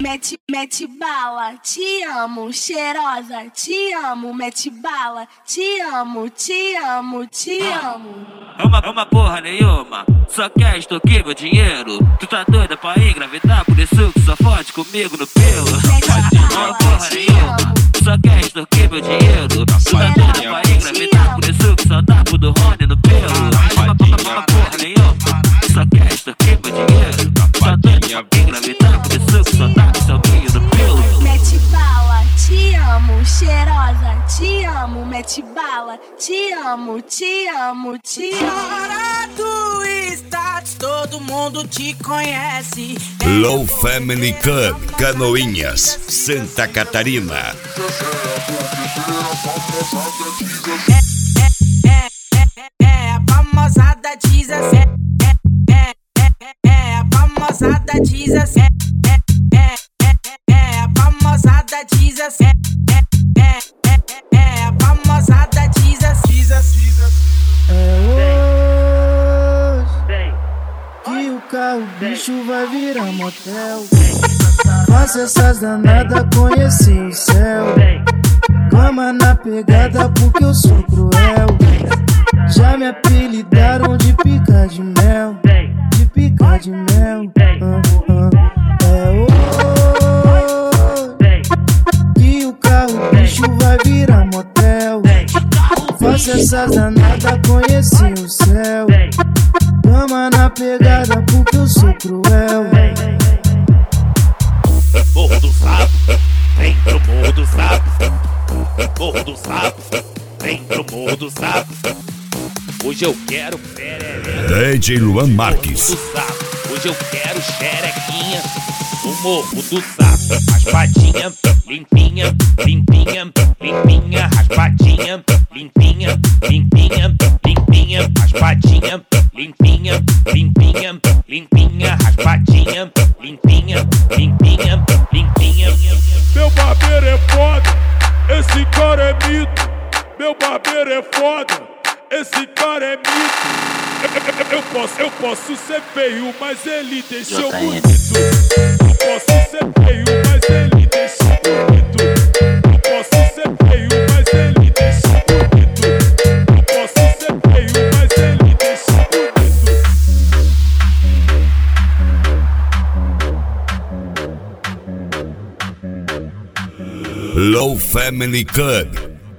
Mete bala, te amo, cheirosa, te amo, mete bala, te amo, te amo, te amo. É uma porra nenhuma, só quer extorquir meu dinheiro. Tu tá doida pra engravidar, por isso que só fode comigo no pelo. É uma porra nenhuma, só quer extorquir meu dinheiro. Tu tá doida pra engravidar, por isso que só dá pro do Rony no pelo. É uma porra nenhuma, só quer extorquir meu dinheiro. Tu tá doida pra engravidar, por isso que só dá pro seu vinho no pelo. Mete bala, te amo, cheirosa, te amo, mete bala, te amo, te amo, te amo. Fora do status, todo mundo te conhece. Low Family Club, Canoinhas, Santa Catarina. A famosada diz assim. A famosada diz assim. A famosada diz assim. A famosada diz assim. Que o carro bicho vai virar motel. Faça essas danadas conhecer o céu. Cama na pegada porque eu sou cruel. Já me apelidaram de pica de mel. De pica de mel. Que o carro bicho vai virar motel. Faça essas danadas conhecer o céu. Cama na pegada porque eu sou cruel. Morro do Sapo, vem pro Morro do Sapo. Morro do Sapo, vem pro Morro do Sapo. Hoje eu quero DJ Luan Marques. Hoje eu quero xerequinha no Morro do Sapo. Raspadinha, limpinha, limpinha, limpinha. Raspadinha, limpinha, limpinha, limpinha. Raspadinha, limpinha, limpinha, limpinha. Raspadinha, limpinha, limpinha, limpinha. Meu barbeiro é foda, esse cara é mito. Meu barbeiro é foda, esse cara é mito. Eu posso ser feio, mas ele deixou bonito. Eu posso ser feio, mas ele deixou bonito. Eu posso ser feio, mas ele deixou bonito. Eu posso ser feio, mas ele deixou bonito. Low Family Club.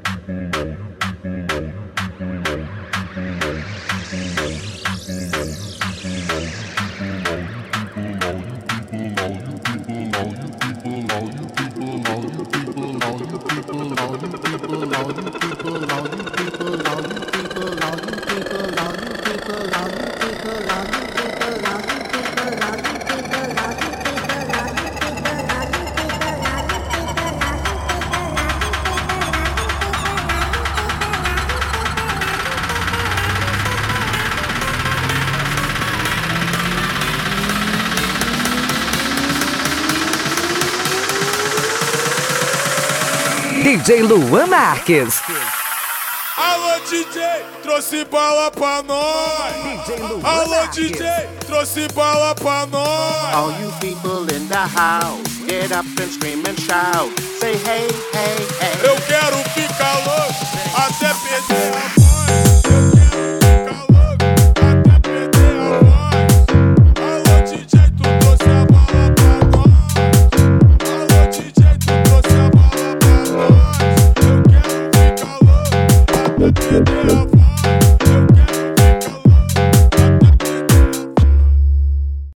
DJ Luan Marques. Alô DJ, trouxe bala pra nós. Alô DJ, trouxe bala pra nós. All you people in the house, get up and scream and shout. Say hey, hey, hey. Eu quero ficar louco até perder a voz. Eu quero ficar louco até perder a voz. Alô DJ, tu trouxe a bala pra nós. Alô DJ, tu trouxe a bala pra nós. Eu quero ficar louco até perder a voz.